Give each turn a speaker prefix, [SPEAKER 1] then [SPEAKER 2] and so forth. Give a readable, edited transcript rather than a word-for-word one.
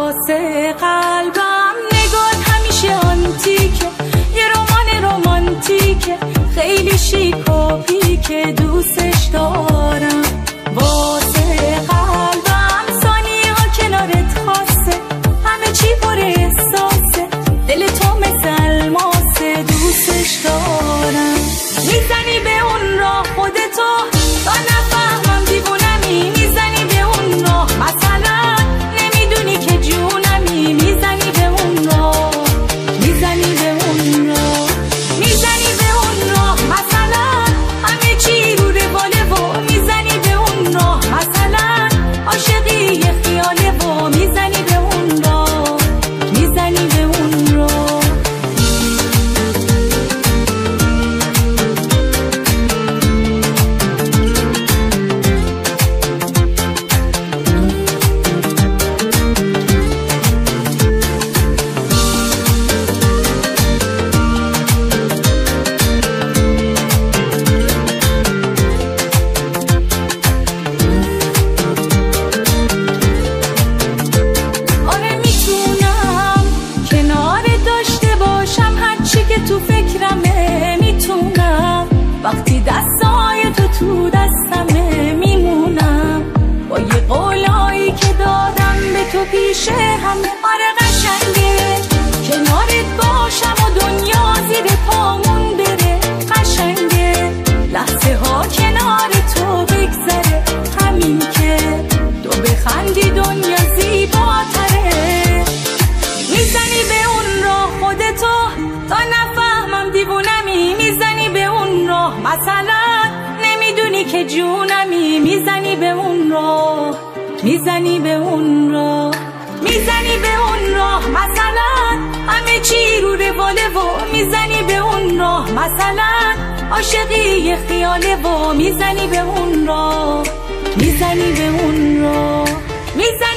[SPEAKER 1] واسه قلبم نگات همیشه آنتیکه، یه رمان رومانتیکه، خیلی شیک و پیکه، دوستش دارم. واسه قلبم ثانیه ها کنارت خاصه، همه چی پر احساسه، دل تو مثل الماسه، دوستش دارم. میزنی به اون راه خودتو تا نفهمم دیوونمی، میزنی به اون راه مثلا نمیدونی که جونمی، میزنی به اون راه، میزنی به اون راه، میزنی به اون راه مثلا همه چی رو رواله و میزنی به اون راه مثلا عاشقی یه خیاله و میزنی به اون راه، میزنی به اون راه. تو فکرمه میتونم وقتی دستای تو دستمه میمونم، با یه قولایی که دادم به تو پیشه همه آره قشنگه، کنارت باشم و دنیا زیر پامون بره قشنگه، لحظه ها کنار تو بگذره همین که تو بخندی دنیا زیباتره. میزنی به اون راه خودتو تا نفهمم دیوونمی، میزنی به اون راه مثلا نمیدونی که جونمی، میزنی به اون راه، میزنی به اون راه، میزنی به اون راه مثلا همه چی رو رواله و میزنی به اون راه مثلا عاشقی یه خیاله و میزنی به اون راه، میزنی به اون راه، میزنی